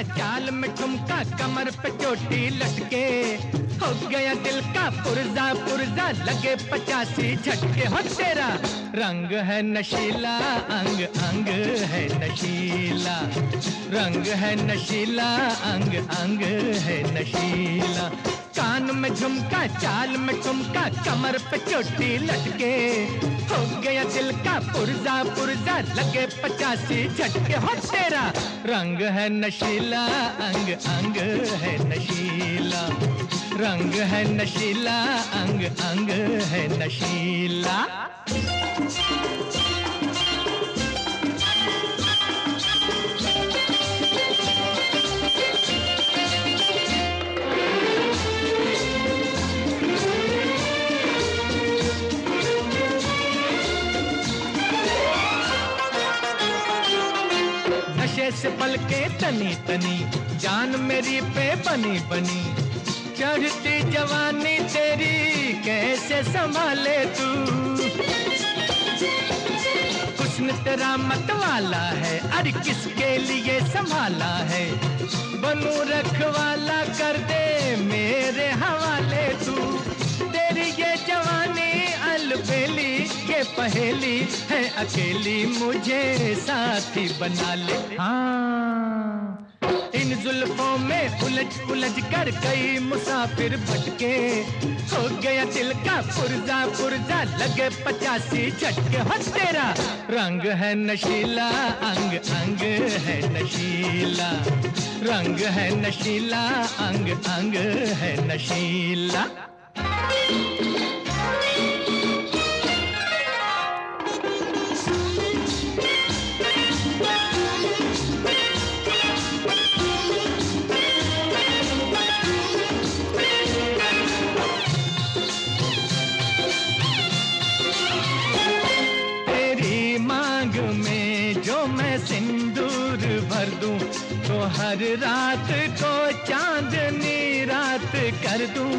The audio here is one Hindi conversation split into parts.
चाल में ठुमका, कमर पे चोटी लटके, हो गया दिल का पुर्जा पुर्जा, लगे 85 झटके। हो तेरा रंग है नशीला, अंग अंग है नशीला, रंग है नशीला, अंग अंग है नशीला। कान में झुमका, चाल में ठुमका, कमर पे चोटी लटके, हो गया दिल का पुर्जा पुर्जा, लगे 85 झटके। हो तेरा रंग है नशीला, अंग अंग है नशीला, रंग है नशीला, अंग अंग है नशीला। नशे से पलके तनी तनी, जान मेरी पे बनी बनी, चढ़ती जवानी तेरी कैसे संभाले तू। हुस्न तेरा मतवाला है, अरे किसके लिए संभाला है, बनू रखवाला कर दे मेरे हवाले तू। तेरी ये जवानी अलबेली, ये पहेली है अकेली, मुझे साथी बना ले। हाँ, इन जुल्फों में उलझ उलझ कर कई मुसाफिर भटके, हो गया दिल का पुर्जा पुर्जा, लगे 85 झटके। हो तेरा रंग है नशीला, अंग अंग है नशीला, रंग है नशीला, अंग अंग है नशीला। सिंदूर भर दूं तो हर रात को चांदनी रात कर दूं,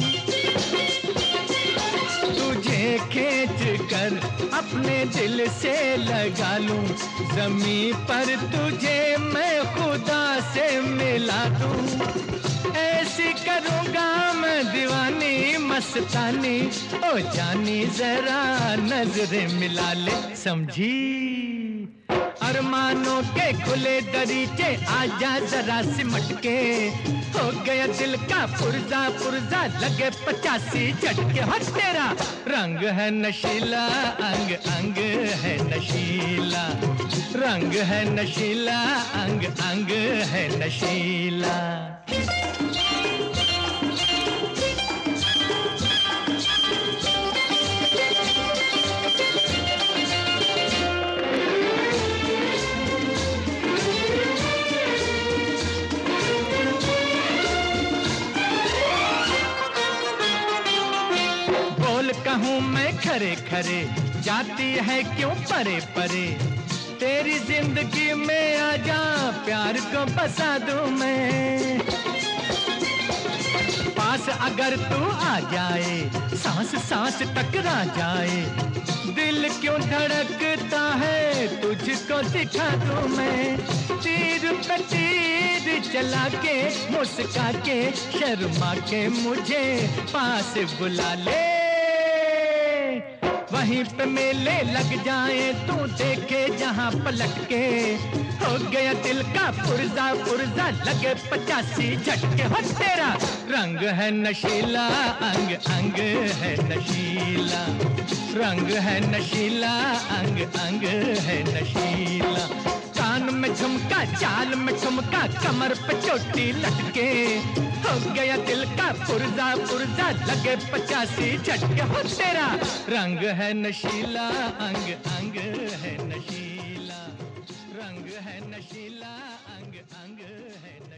तुझे खींच कर अपने दिल से लगा लूं, ज़मीं पर तुझे मैं खुदा से मिला दूं। ऐसी करूंगा मैं दीवानी मस्तानी, ओ जानी जरा नजरें मिला ले, समझी। अरमानों के खुले दरीचे, आजा जरा सिमट के, हो गया दिल का पुर्जा पुर्जा, लगे 85 झटके। हो तेरा रंग है नशीला, अंग अंग है नशीला, रंग है नशीला, अंग अंग है नशीला। कहूँ मैं खरे खरे, जाती है क्यों परे परे, तेरी जिंदगी में आजा प्यार को बसा दूं मैं। पास अगर तू आ जाए, सांस सांस टकरा जाए, दिल क्यों धड़कता है तुझको दिखा दूं मैं। तीर पे तीर चला के, मुस्का के, शर्मा के मुझे पास बुला ले, वहीं पे मेले लग जाए, तू देखे जहां पलट के, हो गया दिल का पुर्जा पुर्जा, लगे 85 झटके। हो तेरा रंग है नशीला, अंग अंग है नशीला, रंग है नशीला, अंग अंग है नशीला। कान में झुमका, चाल में ठुमका, कमर पे चोटी लटके, हो गया दिल का पुर्जा पुर्जा, लगे 85 झटके। हो तेरा रंग है नशीला, अंग अंग है नशीला, रंग है नशीला, अंग अंग है नशीला।